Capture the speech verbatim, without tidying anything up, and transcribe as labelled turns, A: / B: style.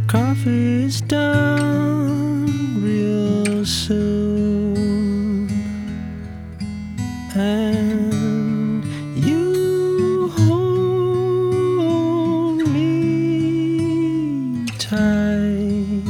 A: coffee's done real soon, and you hold me tight.